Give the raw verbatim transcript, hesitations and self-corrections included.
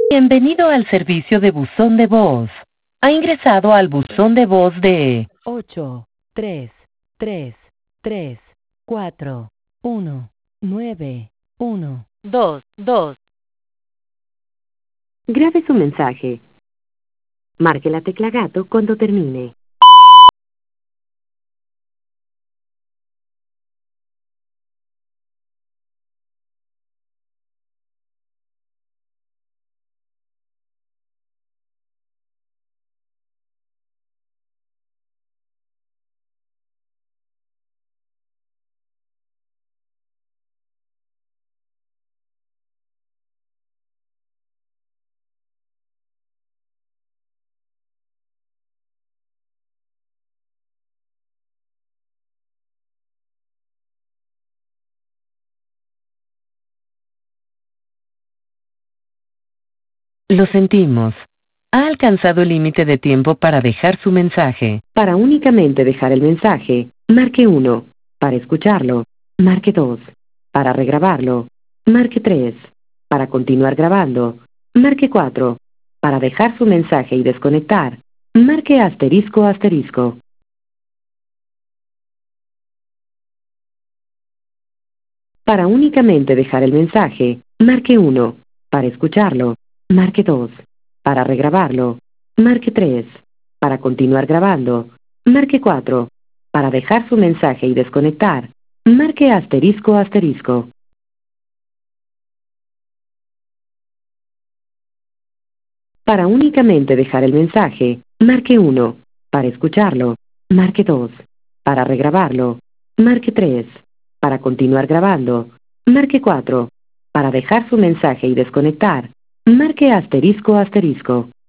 Bienvenido al servicio de buzón de voz. Ha ingresado al buzón de voz de ocho tres tres tres cuatro uno nueve uno dos dos. Grabe su mensaje. Marque la tecla gato cuando termine. Lo sentimos. Ha alcanzado el límite de tiempo para dejar su mensaje. Para únicamente dejar el mensaje, marque uno. Para escucharlo, marque dos. Para regrabarlo, marque tres. Para continuar grabando, marque cuatro. Para dejar su mensaje y desconectar, marque asterisco asterisco. Para únicamente dejar el mensaje, marque uno. Para escucharlo, marque dos. Para regrabarlo, marque tres. Para continuar grabando, marque cuatro. Para dejar su mensaje y desconectar, marque asterisco asterisco. Para únicamente dejar el mensaje, marque uno. Para escucharlo, marque dos. Para regrabarlo, marque tres. Para continuar grabando, marque cuatro. Para dejar su mensaje y desconectar, marque asterisco asterisco.